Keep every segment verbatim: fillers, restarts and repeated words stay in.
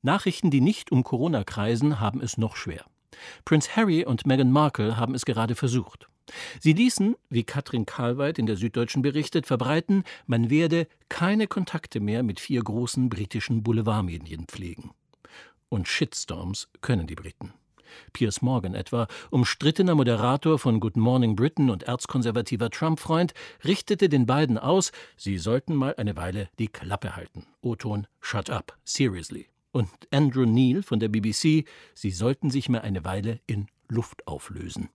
Nachrichten, die nicht um Corona kreisen, haben es noch schwer. Prince Harry und Meghan Markle haben es gerade versucht. Sie ließen, wie Katrin Karlweit in der Süddeutschen berichtet, verbreiten, man werde keine Kontakte mehr mit vier großen britischen Boulevardmedien pflegen. Und Shitstorms können die Briten. Piers Morgan etwa, umstrittener Moderator von Good Morning Britain und erzkonservativer Trump-Freund, richtete den beiden aus, sie sollten mal eine Weile die Klappe halten. O-Ton: Shut up, seriously. Und Andrew Neil von der B B C, sie sollten sich mal eine Weile in Luft auflösen.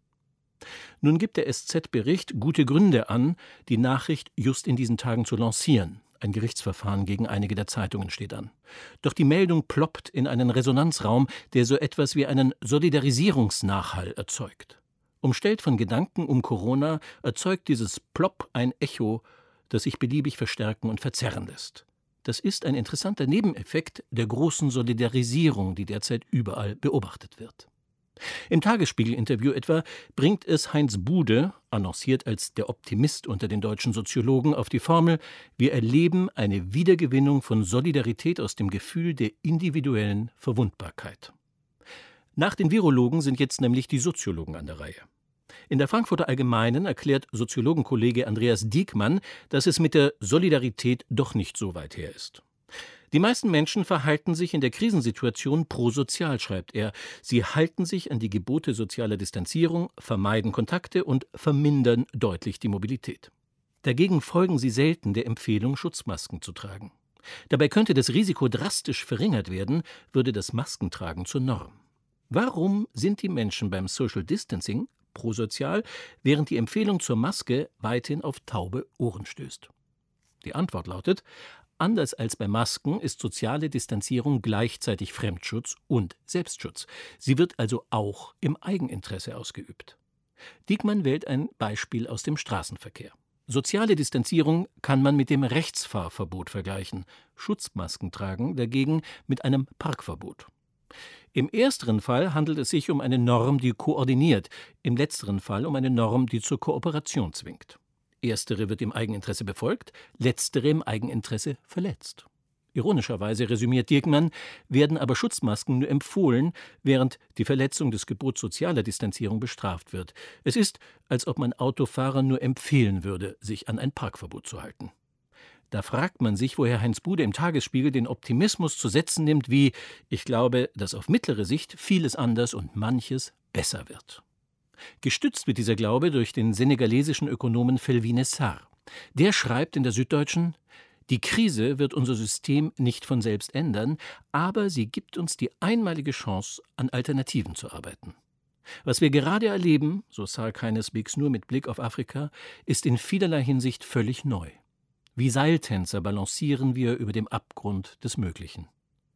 Nun gibt der S Z-Bericht gute Gründe an, die Nachricht just in diesen Tagen zu lancieren. Ein Gerichtsverfahren gegen einige der Zeitungen steht an. Doch die Meldung ploppt in einen Resonanzraum, der so etwas wie einen Solidarisierungsnachhall erzeugt. Umstellt von Gedanken um Corona erzeugt dieses Plopp ein Echo, das sich beliebig verstärken und verzerren lässt. Das ist ein interessanter Nebeneffekt der großen Solidarisierung, die derzeit überall beobachtet wird. Im Tagesspiegel-Interview etwa bringt es Heinz Bude, annonciert als der Optimist unter den deutschen Soziologen, auf die Formel: Wir erleben eine Wiedergewinnung von Solidarität aus dem Gefühl der individuellen Verwundbarkeit. Nach den Virologen sind jetzt nämlich die Soziologen an der Reihe. In der Frankfurter Allgemeinen erklärt Soziologenkollege Andreas Diekmann, dass es mit der Solidarität doch nicht so weit her ist. Die meisten Menschen verhalten sich in der Krisensituation prosozial, schreibt er. Sie halten sich an die Gebote sozialer Distanzierung, vermeiden Kontakte und vermindern deutlich die Mobilität. Dagegen folgen sie selten der Empfehlung, Schutzmasken zu tragen. Dabei könnte das Risiko drastisch verringert werden, würde das Maskentragen zur Norm. Warum sind die Menschen beim Social Distancing prosozial, während die Empfehlung zur Maske weithin auf taube Ohren stößt? Die Antwort lautet: Anders als bei Masken ist soziale Distanzierung gleichzeitig Fremdschutz und Selbstschutz. Sie wird also auch im Eigeninteresse ausgeübt. Diekmann wählt ein Beispiel aus dem Straßenverkehr. Soziale Distanzierung kann man mit dem Rechtsfahrverbot vergleichen, Schutzmasken tragen dagegen mit einem Parkverbot. Im ersteren Fall handelt es sich um eine Norm, die koordiniert, im letzteren Fall um eine Norm, die zur Kooperation zwingt. Erstere wird im Eigeninteresse befolgt, letztere im Eigeninteresse verletzt. Ironischerweise, resümiert Diekmann, werden aber Schutzmasken nur empfohlen, während die Verletzung des Gebots sozialer Distanzierung bestraft wird. Es ist, als ob man Autofahrern nur empfehlen würde, sich an ein Parkverbot zu halten. Da fragt man sich, woher Heinz Bude im Tagesspiegel den Optimismus zu Sätzen nimmt wie: Ich glaube, dass auf mittlere Sicht vieles anders und manches besser wird. Gestützt wird dieser Glaube durch den senegalesischen Ökonomen Felwine Sarr. Der schreibt in der Süddeutschen: Die Krise wird unser System nicht von selbst ändern, aber sie gibt uns die einmalige Chance, an Alternativen zu arbeiten. Was wir gerade erleben, so Sarr keineswegs nur mit Blick auf Afrika, ist in vielerlei Hinsicht völlig neu. Wie Seiltänzer balancieren wir über dem Abgrund des Möglichen.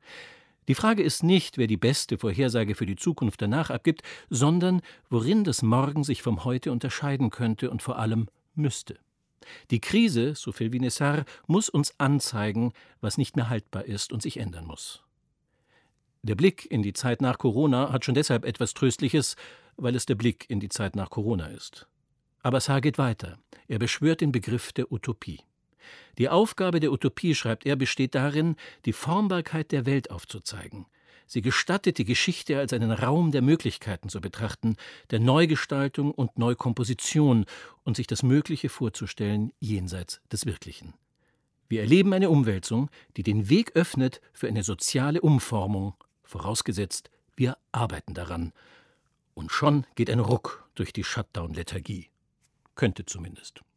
Die Frage ist nicht, wer die beste Vorhersage für die Zukunft danach abgibt, sondern worin das Morgen sich vom Heute unterscheiden könnte und vor allem müsste. Die Krise, so Felwine Sarr, muss uns anzeigen, was nicht mehr haltbar ist und sich ändern muss. Der Blick in die Zeit nach Corona hat schon deshalb etwas Tröstliches, weil es der Blick in die Zeit nach Corona ist. Aber Sarr geht weiter. Er beschwört den Begriff der Utopie. Die Aufgabe der Utopie, schreibt er, besteht darin, die Formbarkeit der Welt aufzuzeigen. Sie gestattet, die Geschichte als einen Raum der Möglichkeiten zu betrachten, der Neugestaltung und Neukomposition und sich das Mögliche vorzustellen jenseits des Wirklichen. Wir erleben eine Umwälzung, die den Weg öffnet für eine soziale Umformung, vorausgesetzt, wir arbeiten daran. Und schon geht ein Ruck durch die Shutdown-Lethargie. Könnte zumindest.